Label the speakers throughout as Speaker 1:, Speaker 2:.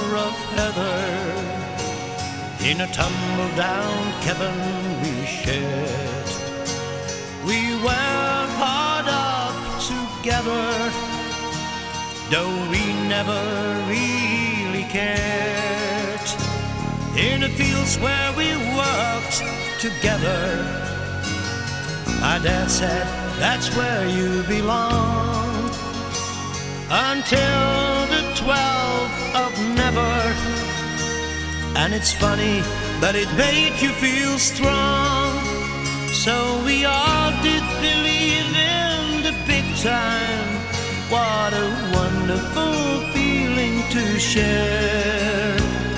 Speaker 1: of heather. In a tumble-down cabin we shared. We were hard up together, though we never really cared. In the fields where we worked together, my dad said, that's where you belong. Until the 12th of never. And it's funny, but it made you feel strong. So we all did believe in the big time. What a wonderful feeling to share.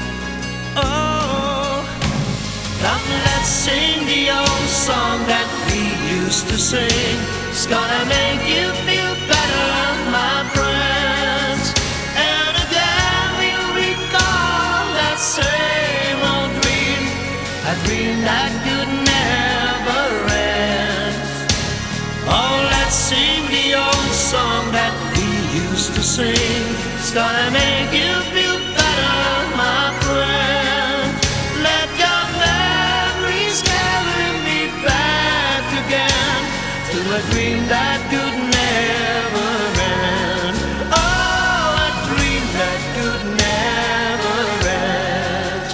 Speaker 1: Oh, come let's sing the old song that we used to sing. It's gonna make you feel better, my friends. And again we'll recall that same old dream, a dream that could never end. Oh, let's sing the old song that we used to sing. It's gonna make you feel better, my friend. Let your memories carry me back again to a dream that could never end. Oh, a dream that could never end.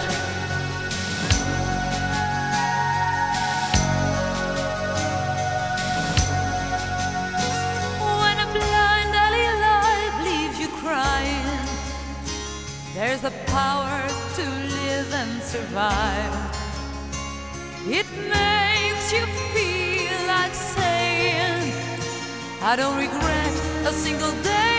Speaker 2: When a blind alley life leaves you crying, there's the power to live and survive. It makes you feel like saying, I don't regret a single day